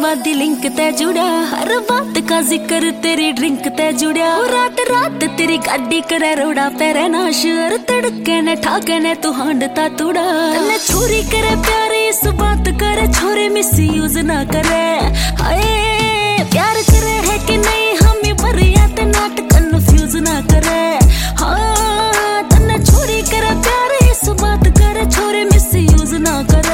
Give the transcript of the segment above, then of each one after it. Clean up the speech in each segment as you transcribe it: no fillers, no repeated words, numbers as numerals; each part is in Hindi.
वादी लिंक ते जुड़ा, हर बात का जिक्र तेरी ड्रिंक ते जुड़ा। रात रात तेरी गाड़ी करे रोड़ा पेरे नाश, तड़के ने ठाके ने तू हांडता तुड़ा। तन्ने छोरी करे प्यारे इस बात करे, छोरे मिस यूज ना करे। हाय प्यार करे है कि नहीं हमें भरिया ते नाट कन्फ्यूज ना करे। हाँ तन्ने छोरी करे प्यारे इस बात करे, छोरे मिस यूज ना करे।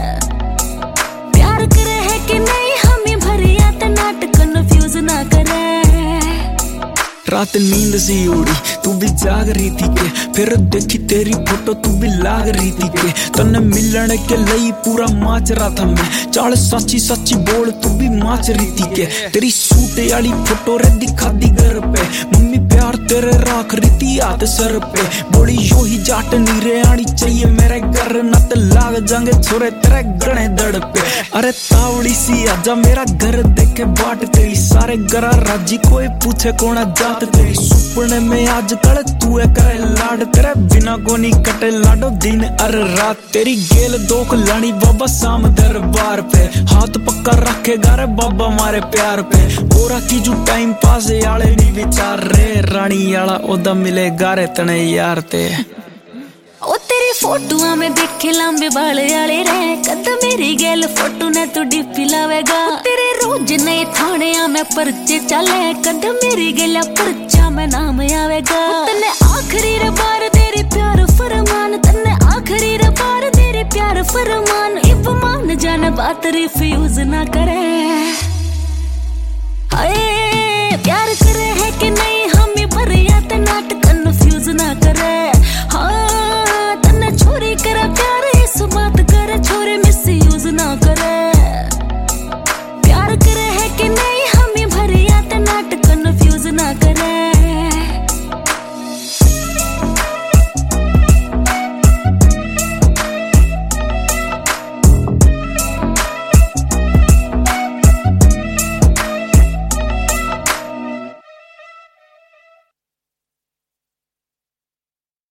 प्यार करे है कि नहीं हमें भरिया ते नाट कन्फ्यूज ना करे। रात नींद सी उड़ी तू भी जाग रही थी के, फिर देखी तेरी फोटो तू भी लाग रही थी के। तन्ने मिलने के लिए पूरा माच रहा था मैं, चाल सच्ची सच्ची बोल तू भी माच रही थी के। तेरी सूटे वाली फोटो रे दिखा दी घर पे, मम्मी प्यार तेरे राख रही थी हाथ सर पे। बोली यो ही जाट नीरे आनी चाहिए मेरे घर, न तो लाग जाएंगे छोरे तेरे गणे दड़ पे। अरे तावड़ी सी आजा मेरा घर देखे बाट तेरी, सारे गरा राजी कोई पूछे कौन जात तेरी। सुपने में आजकल तू है करे लाड, तेरे बिना कोनी कटे लाडो दिन अर रात। तेरी गेल दोख लानी बाबा शाम दरबार पे, हाथ पक्का रखेगा रे बाबा मारे प्यार पे। बोरा की जो टाइम पास याले नहीं विचार रे, रानी याला ओदा मिलेगा रे तने यार ते। ओ तेरी फोटोआ में देखे लंबे बाल आले रे, कद मेरी गेल फोटो ने तू डिपी लावेगा। तेरे रोज नए थाने में पर्चे चले, कद मेरी गेल पर्चा में नाम आवेगा। तन्ने आखिरी रे बार तेरी प्यार फरमान, तन्ने आखिरी रे बार तेरी प्यार फरमान। इब मान जाने बात रिफ्यूज ना करे। हाय प्यार करे है कि नहीं हमें भरिया ते नाट